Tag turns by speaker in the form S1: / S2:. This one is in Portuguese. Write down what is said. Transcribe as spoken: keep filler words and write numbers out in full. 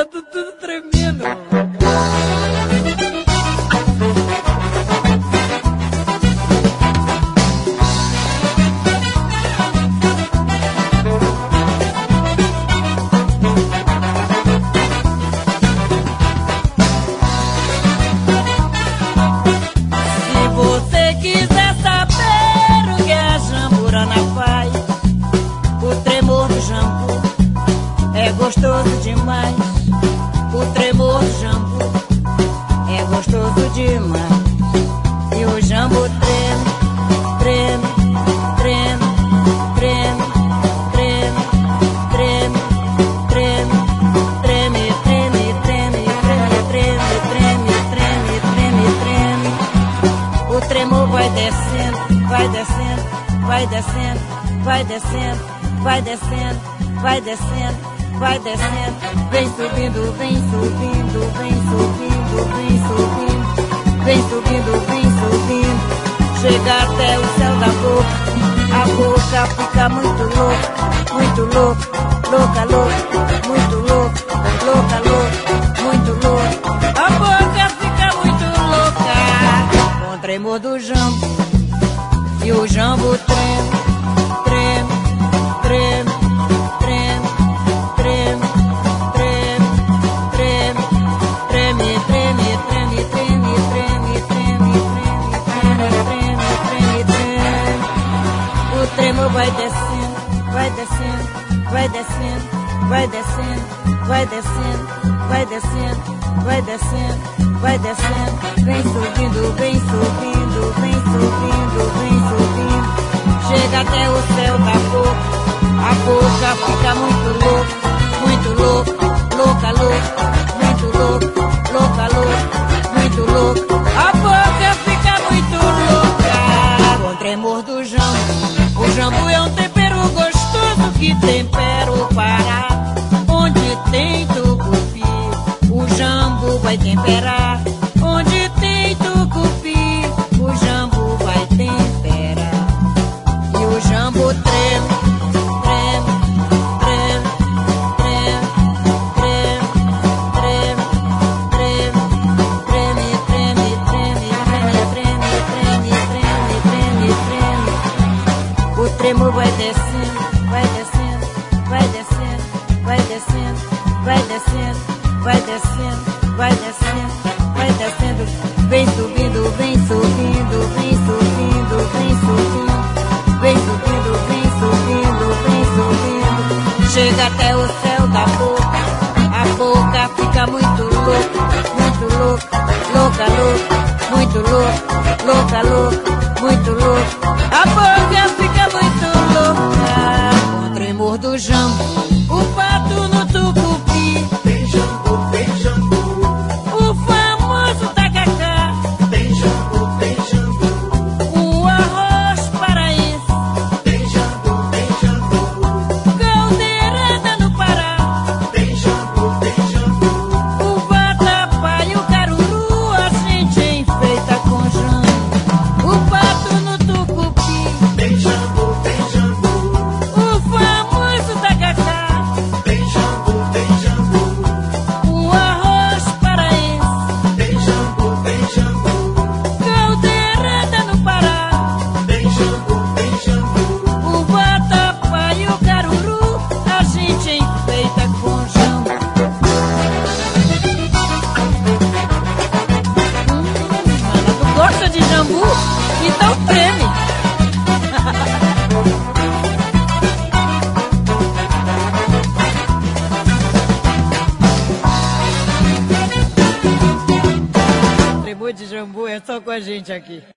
S1: tá tudo, tudo tremendo.
S2: Se você quiser saber o que a jamburana faz, o tremor do jambu é gostoso demais. O tremor do jambu é gostoso demais. E o jambu treme, treme, treme, treme, treme, treme, treme, treme, treme, treme, treme, treme, treme, treme, treme. O tremor vai descendo, vai descendo, vai descendo, vai descendo, vai descendo, vai descendo. Vai descendo, vem subindo, vem subindo, vem subindo, vem subindo, vem subindo, vem subindo, chega até o céu da boca, a boca fica muito louca, muito louca, louca, louca, muito louca, louca, louca, muito louca, a boca fica muito louca, com o tremor do jambu, e o jambu treme, treme, treme, treme. Treme, treme, treme, treme, treme, treme, treme, treme, treme, treme, treme, treme, treme. O tremor vai descendo, vai descendo, vai descendo, vai descendo, vai descendo, vai descendo, vai descendo, vai descendo. Vem subindo, vem subindo, vem subindo, vem subindo. Chega até o céu da boca, a boca fica muito louca. Muito louco, louca, louca, muito louco, louca, louca, muito louco. A boca fica muito louca com o tremor do jambu. O jambu é um tempero gostoso que tempera o Pará. Onde tem tucupi, o jambu vai temperar. Onde tem tucupi, o jambu vai temperar. E o jambu treme, treme, treme. O tremor vai descendo, vai descendo, vai descendo, vai descendo, vai descendo, vai descendo, vai descendo, vai descendo. Vem subindo, vem subindo, vem subindo, vem subindo, vem subindo, vem subindo, vem subindo. Chega até o céu da boca, a boca fica muito louca, muito louca, louca, louca, muito louca, louca, louca, muito louca. A boca fica muito louca com o tremor do jambu. O pato no tucupi,
S3: tem jambu, tem jambu.
S2: o famoso tacacá,
S3: Tem jambu, tem jambu.
S2: o arroz paraense,
S3: Tem jambu, tem jambu.
S2: caldeirada no Pará,
S3: Tem jambu, tem jambu.
S2: o vatapá e o caruru a gente enfeita com jambu. O pato no tucupi,
S3: Tem jambu, tem jambu.
S2: o famoso tacacá,
S3: Tem jambu, tem jambu.
S2: o arroz paraense,
S3: Tem jambu, tem jambu.
S2: caldeirada no Pará,
S3: Tem jambu, tem jambu.
S2: o vatapá e o caruru a gente enfeita com jambu. Hum, mana, tu gosta de jambu? Então treme. Tremor de jambu é só com a gente aqui.